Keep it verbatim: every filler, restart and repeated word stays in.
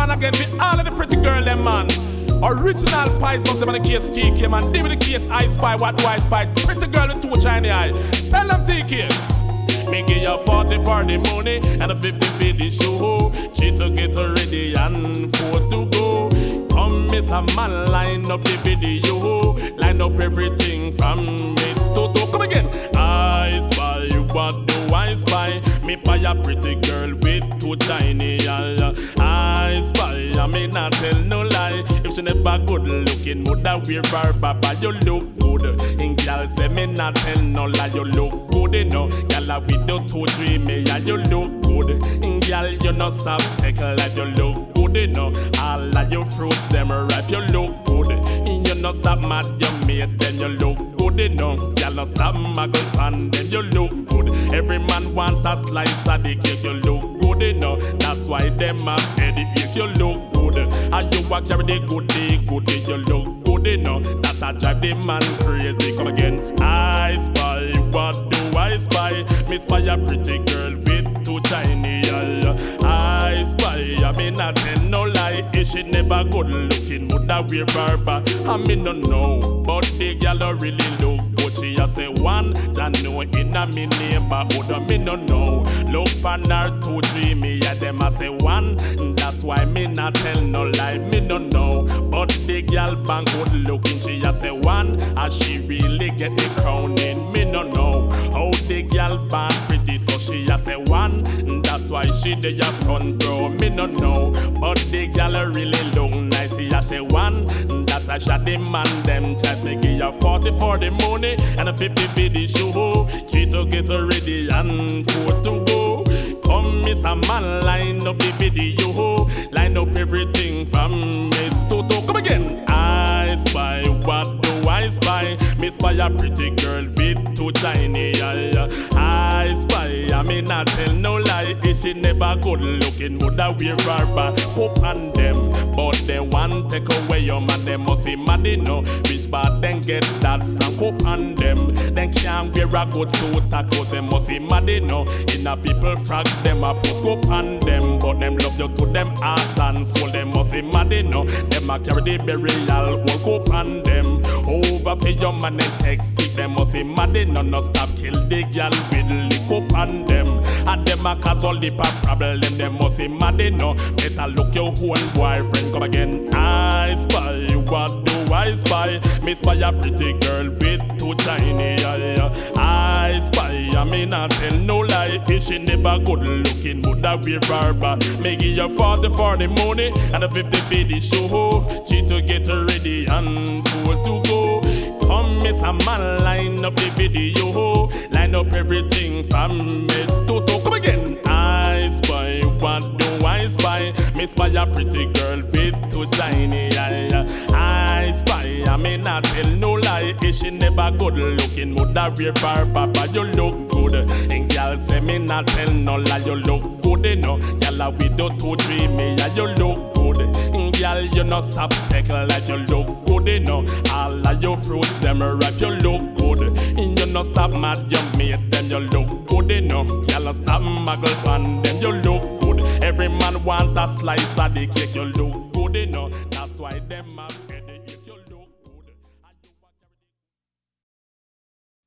one again with all of the pretty girl them man. Original pies of them on the case T K man. Give me the case I spy, what do I spy? Pretty girl with two shiny eye. Tell them T K. Me give you forty for the money and a fifty for the show. She to get ready and four to go. Come miss a man, line up the video. Line up everything from me to to. Come again. I spy, what do I spy? Me buy a pretty girl with two tiny eyes. I spy, I may not tell no lie. If she never good looking, woulda wear her baba. You look good. And girl say me not tell no lie. You look good, you know. Girl with the two dreamy, yeah, you look good. And girl you no stop take life. You look good, you know. All of your fruits them ripe. You look good. And you no stop mad you made. Then you look good, you know. Girl no stop muggle pan. Then you look good. Every man want a slice of the cake. You look good, you know. That's why them have headache. You look good. And you walk carry the goodie, goodie. You look good, you know. That a drive the man crazy. Come again. I spy, what do I spy? Me spy a pretty girl with two tiny eyes. I spy, I mean not tell no lie. If she never good looking, woulda wear barber? I mean no know, but the girl don't really look good. She a say one, Jah know in a me neighborhood. I me no know. Look for her two dreamy, yeah them a say one. That's why me not tell no lie. Me no know, but the girl bang good looking. She a say one, and she really get the crown in. Me no know how the girl bang pretty, so she a say one. That's why she dey a front row. Me no know, but the girl really look nice. She a say one. That's why she demand them chance. Me give you forty for the money and a fifty for the show. She to get ready and four to go. Come miss a man, line up the video. Line up everything from me to to. Come again. I spy, what do I spy? Me spy a pretty girl with two tiny eyes. I spy, I may not tell no lie. If she never good looking, woulda wear barber? Hope on them, but they want take away your man. They must be mad, you know. Which part then get that from hope on them? Then can't wear a good suit, cause they must be mad, you know. In a people frag them a post hope on them, but them love you to them heart and soul. They must be mad, you know. Them a carry the burial, walk hope on them. Over for your man and take sick, them must be mad, you know. No stop kill the girl with lick up on them. And them a cause all the problem, them must be mad, you know. Better look your own boyfriend. Come again. I spy, what do I spy? Me spy a pretty girl with two tiny eyes. I spy, I mean not tell no lie. If she never good looking, woulda wear barber? Me give you forty for the money and a fifty for the show. She to get ready and full to go. Come miss a man, line up the video. Line up everything from me to to. Come again. I spy, what do I spy? Me spy a pretty girl with two tiny eyes. I spy, I may not tell no lie. If she never good looking, woulda wear barber? But you look good. And girl say me not tell no lie. You look good, you know. Girl with your two dreamy, yeah, you look good. And girl you no stop take like you look good, you know. All of your fruits them ripe, you look good. And you no stop mad, you made them, you look good, you know. Girl stop muggle pan them, you look good. Every man want a slice of the cake, you look good, you know. That's why them have